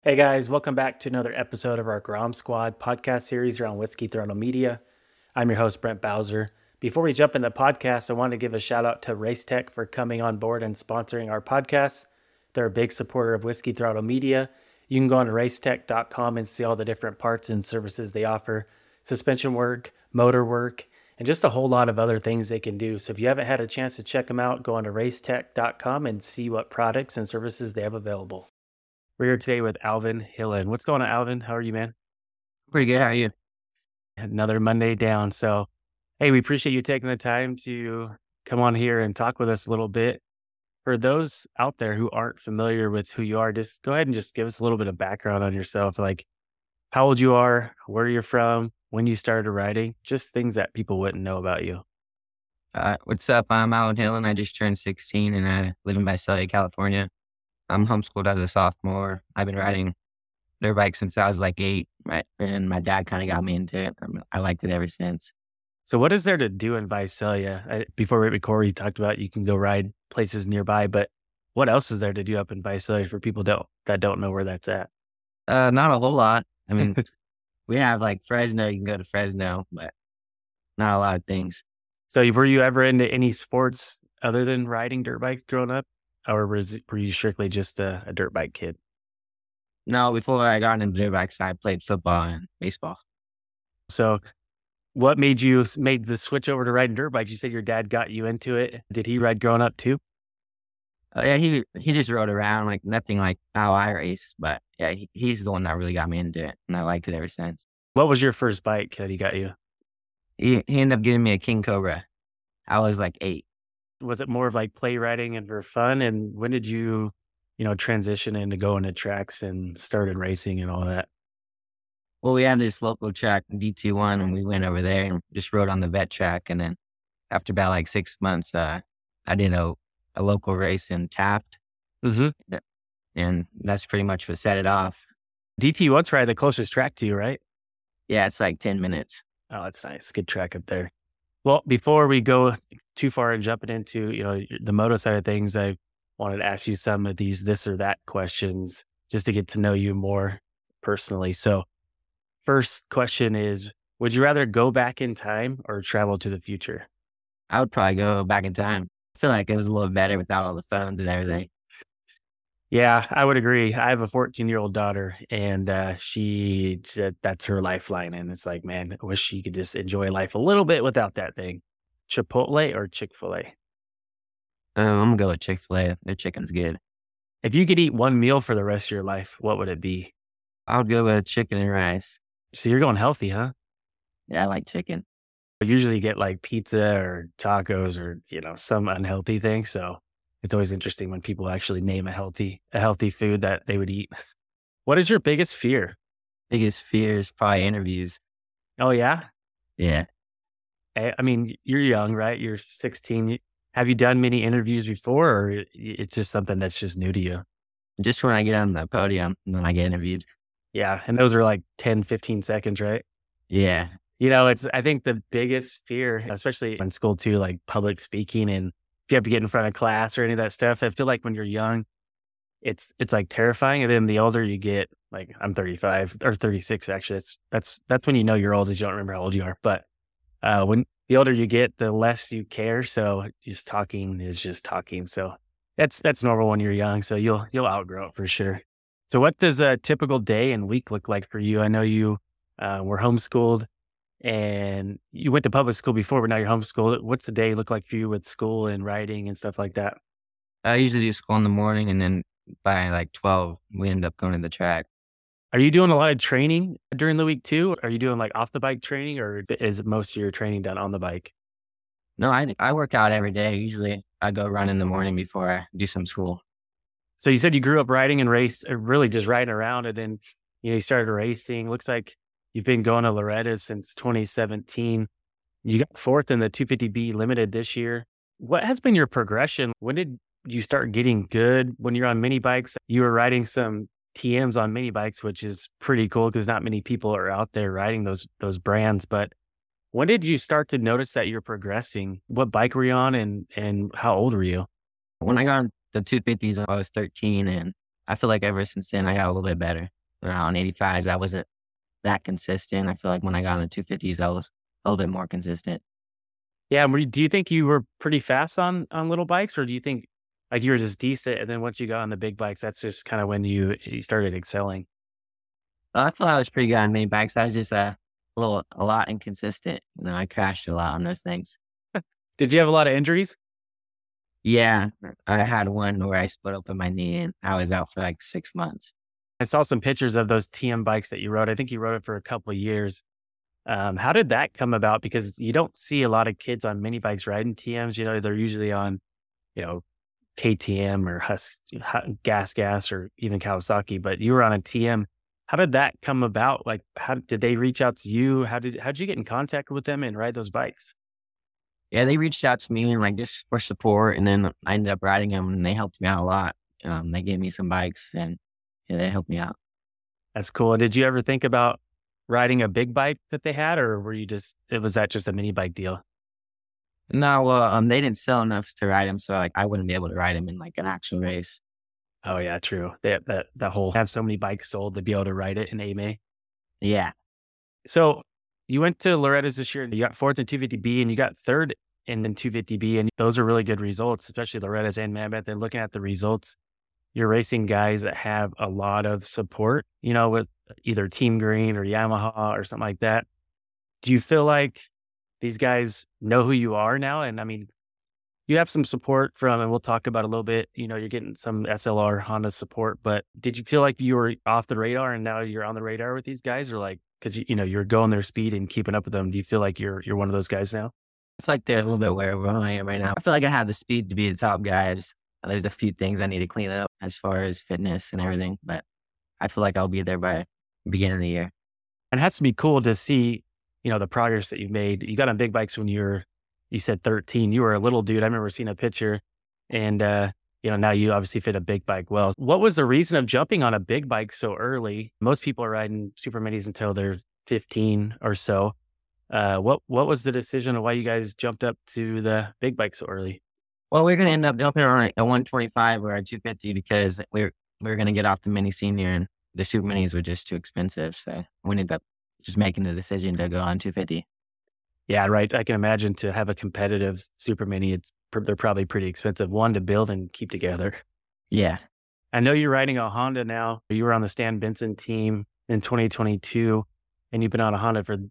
Hey guys, welcome back to another episode of our Grom Squad podcast series around Whiskey Throttle Media. I'm your host, Brent Bowser. Before we jump in the podcast, I want to give a shout out to Racetech for coming on board and sponsoring our podcast. They're a big supporter of Whiskey Throttle Media. You can go on to racetech.com and see all the different parts and services they offer, suspension work, motor work, and just a whole lot of other things they can do. So if you haven't had a chance to check them out, go on to racetech.com and see what products and services they have available. We're here today with Alvin Hillen. What's going on, Alvin? How are you, man? Pretty good. How are you? Another Monday down. So, hey, we appreciate you taking the time to come on here and talk with us a little bit. For those out there who aren't familiar with who you are, just go ahead and just give us a little bit of background on yourself, like how old you are, where you're from, when you started writing, just things that people wouldn't know about you. What's up? I'm Alan Hill, and I just turned 16, and I live in Visalia, California. I'm homeschooled as a sophomore. I've been riding dirt bike since I was like 8, right? And my dad kind of got me into it. I liked it ever since. So, what is there to do in Visalia? Before we record, you talked about you can go ride places nearby, but what else is there to do up in Visalia for people that don't know where that's at? Not a whole lot. I mean, we have like Fresno. You can go to Fresno, but not a lot of things. So were you ever into any sports other than riding dirt bikes growing up? Or were you strictly just a dirt bike kid? No, before I got into dirt bikes, I played football and baseball. So what made the switch over to riding dirt bikes? You said your dad got you into it. Did he ride growing up too? Yeah, he just rode around, like nothing like how I race, but yeah, he's the one that really got me into it, and I liked it ever since. What was your first bike that he got you? He ended up giving me a King Cobra. I was like 8. Was it more of like play riding and for fun? And when did you transition into going to tracks and started racing and all that? Well, we had this local track, DT1, and we went over there and just rode on the vet track. And then after about like 6 months, I did a local race in Taft. Mm-hmm. And that's pretty much what set it off. DT1's probably the closest track to you, right? Yeah, it's like 10 minutes. Oh, that's nice. Good track up there. Well, before we go too far and jumping into, the moto side of things, I wanted to ask you some of these this or that questions just to get to know you more personally. So first question is, would you rather go back in time or travel to the future? I would probably go back in time. I feel like it was a little better without all the phones and everything. Yeah, I would agree. I have a 14-year-old daughter, and she said that's her lifeline. And it's like, man, I wish she could just enjoy life a little bit without that thing. Chipotle or Chick-fil-A? I'm going to go with Chick-fil-A. Their chicken's good. If you could eat one meal for the rest of your life, what would it be? I would go with chicken and rice. So you're going healthy, huh? Yeah, I like chicken. I usually get like pizza or tacos or, some unhealthy thing. So it's always interesting when people actually name a healthy food that they would eat. What is your biggest fear? Biggest fear is probably interviews. Oh, yeah? Yeah. I mean, you're young, right? You're 16. Have you done many interviews before, or it's just something that's just new to you? Just when I get on the podium, then I get interviewed. Yeah. And those are like 10, 15 seconds, right? Yeah. I think the biggest fear, especially in school too, like public speaking, and if you have to get in front of class or any of that stuff, I feel like when you're young, it's like terrifying. And then the older you get, like I'm 35 or 36, actually, that's when you're old, is you don't remember how old you are. But when the older you get, the less you care. So just talking is just talking. So that's normal when you're young. So you'll outgrow it for sure. So what does a typical day and week look like for you? I know you were homeschooled and you went to public school before, but now you're homeschooled. What's the day look like for you with school and writing and stuff like that? I usually do school in the morning, and then by like 12, we end up going to the track. Are you doing a lot of training during the week too? Are you doing like off the bike training, or is most of your training done on the bike? No, I work out every day. Usually I go run in the morning before I do some school. So you said you grew up riding and really just riding around, and then you started racing. Looks like you've been going to Loretta since 2017. You got fourth in the 250B Limited this year. What has been your progression? When did you start getting good? When you're on mini bikes, you were riding some TMs on mini bikes, which is pretty cool because not many people are out there riding those brands. But when did you start to notice that you're progressing? What bike were you on, and how old were you? When I got the 250s, I was 13, and I feel like ever since then, I got a little bit better. Around 85s, I wasn't that consistent. I feel like when I got on the 250s, I was a little bit more consistent. Yeah. Do you think you were pretty fast on little bikes, or do you think like you were just decent, and then once you got on the big bikes, that's just kind of when you started excelling? I thought I was pretty good on mini bikes. I was just a lot inconsistent. I crashed a lot on those things. Did you have a lot of injuries? Yeah, I had one where I split open my knee and I was out for like 6 months. I saw some pictures of those TM bikes that you rode. I think you rode it for a couple of years. How did that come about? Because you don't see a lot of kids on mini bikes riding TMs. They're usually on, you know, KTM or Gas, or even Kawasaki, but you were on a TM. How did that come about? Like, how did they reach out to you? How'd you get in contact with them and ride those bikes? Yeah, they reached out to me and like just for support, and then I ended up riding them, and they helped me out a lot. They gave me some bikes, and yeah, they helped me out. That's cool. Did you ever think about riding a big bike that they had, or was that just a mini bike deal? No, well, they didn't sell enough to ride them, so like I wouldn't be able to ride them in like an actual race. Oh yeah, true. They have that whole have so many bikes sold to be able to ride it in AMA. Yeah, So you went to Loretta's this year and you got fourth in 250B and you got third in 250B. And those are really good results, especially Loretta's and Mammoth. And looking at the results, you're racing guys that have a lot of support, with either Team Green or Yamaha or something like that. Do you feel like these guys know who you are now? And I mean, you have some support from, and we'll talk about a little bit, you're getting some SLR Honda support, but did you feel like you were off the radar and now you're on the radar with these guys, or like, cause you're going their speed and keeping up with them. Do you feel like you're one of those guys now? I feel like they're a little bit where I am right now. I feel like I have the speed to be the top guy. There's a few things I need to clean up as far as fitness and everything, but I feel like I'll be there by the beginning of the year. And it has to be cool to see, the progress that you've made. You got on big bikes when you said 13, you were a little dude. I remember seeing a picture and, now you obviously fit a big bike well. What was the reason of jumping on a big bike so early? Most people are riding super minis until they're 15 or so. What was the decision of why you guys jumped up to the big bike so early? Well, we're going to end up jumping on a 125 or a 250 because we're going to get off the mini senior, and the super minis were just too expensive. So we ended up just making the decision to go on 250. Yeah, right. I can imagine to have a competitive super mini, they're probably pretty expensive. One to build and keep together. Yeah. I know you're riding a Honda now. You were on the Stan Benson team in 2022, and you've been on a Honda for,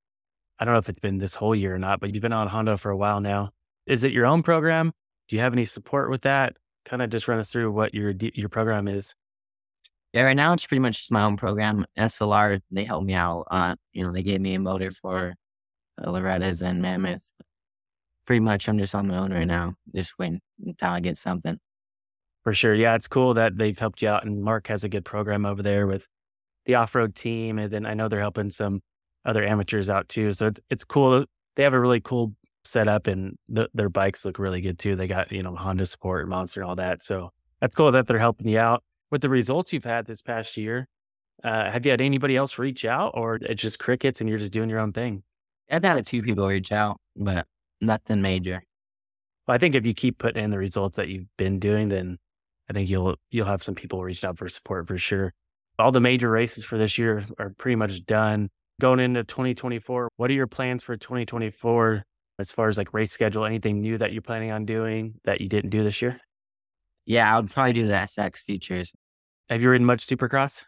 I don't know if it's been this whole year or not, but you've been on Honda for a while now. Is it your own program? Do you have any support with that? Kind of just run us through what your program is. Yeah, right now it's pretty much just my own program. SLR, they helped me out. They gave me a motor for Loretta's and Mammoth. Pretty much I'm just on my own right now, just waiting until I get something. For sure. Yeah, it's cool that they've helped you out, and Mark has a good program over there with the off-road team. And then I know they're helping some other amateurs out too. So it's cool. They have a really cool setup, and their bikes look really good too. They got, Honda support and Monster and all that. So that's cool that they're helping you out. With the results you've had this past year, have you had anybody else reach out, or it's just crickets and you're just doing your own thing? I've had a few people reach out, but nothing major. Well, I think if you keep putting in the results that you've been doing, then I think you'll have some people reaching out for support for sure. All the major races for this year are pretty much done. Going into 2024, what are your plans for 2024 as far as like race schedule? Anything new that you're planning on doing that you didn't do this year? Yeah, I would probably do the SX Futures. Have you ridden much Supercross?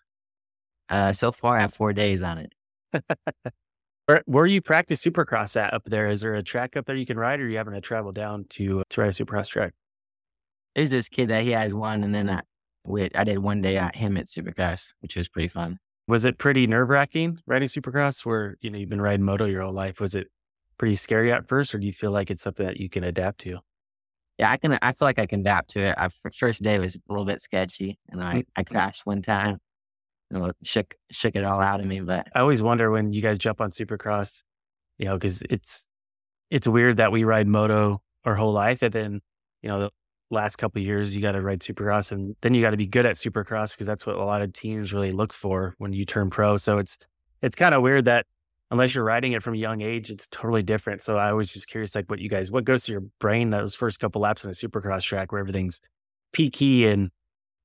So far, I have 4 days on it. Where you practice Supercross at up there? Is there a track up there you can ride, or are you having to travel down to ride a Supercross track? There's this kid that he has one, and then I did one day at him at Supercross, which was pretty fun. Was it pretty nerve-wracking riding Supercross where, you've been riding moto your whole life? Was it pretty scary at first, or do you feel like it's something that you can adapt to? Yeah, I feel like I can adapt to it. First day was a little bit sketchy, and I crashed one time. Shook it all out of me. But I always wonder when you guys jump on Supercross, because it's weird that we ride moto our whole life, and then, the last couple of years you got to ride Supercross, and then you got to be good at Supercross because that's what a lot of teams really look for when you turn pro. So it's kind of weird that unless you're riding it from a young age, it's totally different. So I was just curious, like what goes through your brain those first couple laps on a Supercross track where everything's peaky and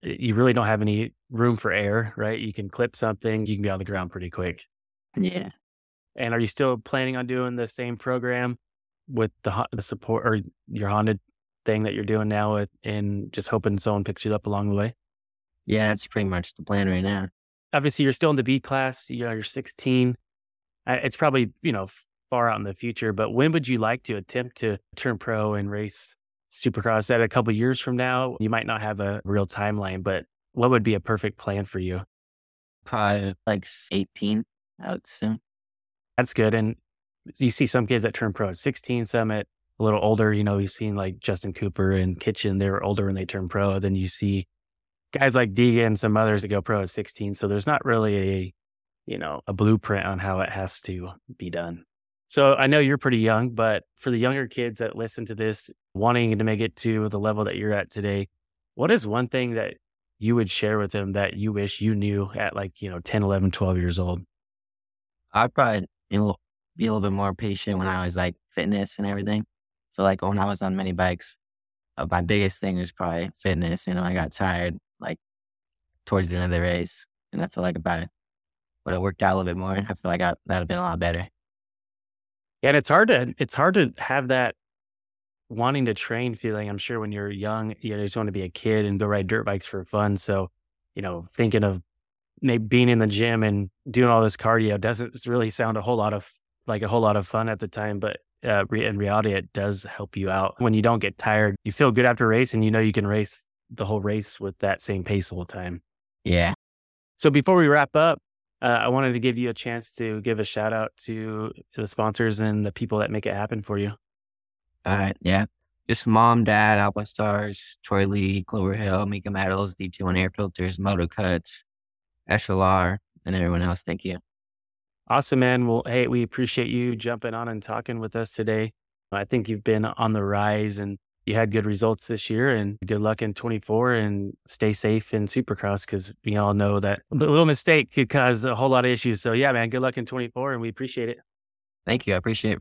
you really don't have any room for error, right? You can clip something, you can be on the ground pretty quick. Yeah. And are you still planning on doing the same program with the support or your Honda thing that you're doing now and just hoping someone picks you up along the way? Yeah, that's pretty much the plan right now. Obviously, you're still in the B class. You're 16. It's probably, far out in the future, but when would you like to attempt to turn pro and race Supercross? At a couple years from now, you might not have a real timeline, but what would be a perfect plan for you? Probably like 18, I would assume. That's good. And you see some kids that turn pro at 16, some at a little older. You've seen like Justin Cooper and Kitchen, they were older when they turned pro. Then you see guys like Deegan and some others that go pro at 16. So there's not really a blueprint on how it has to be done. So I know you're pretty young, but for the younger kids that listen to this, wanting to make it to the level that you're at today, what is one thing that you would share with them that you wish you knew at 10, 11, 12 years old? I'd probably be a little bit more patient when I was like fitness and everything. So like when I was on mini bikes, my biggest thing was probably fitness. I got tired like towards the end of the race, and I feel like about it. But it worked out a little bit more. I feel like that'd have been a lot better. And it's hard to have that wanting to train feeling. I'm sure when you're young, you just want to be a kid and go ride dirt bikes for fun. So, thinking of maybe being in the gym and doing all this cardio doesn't really sound a whole lot of fun at the time. But in reality, it does help you out. When you don't get tired, you feel good after a race, and you can race the whole race with that same pace the whole time. Yeah. So before we wrap up, I wanted to give you a chance to give a shout out to the sponsors and the people that make it happen for you. All right. Yeah. Just Mom, Dad, Alpine Stars, Troy Lee, Clover Hill, Mika Metals, D2 Air Filters, Moto Cuts, SLR, and everyone else. Thank you. Awesome, man. Well, hey, we appreciate you jumping on and talking with us today. I think you've been on the rise and you had good results this year, and good luck in 24 and stay safe in Supercross, because we all know that a little mistake could cause a whole lot of issues. So yeah, man, good luck in 24 and we appreciate it. Thank you. I appreciate it.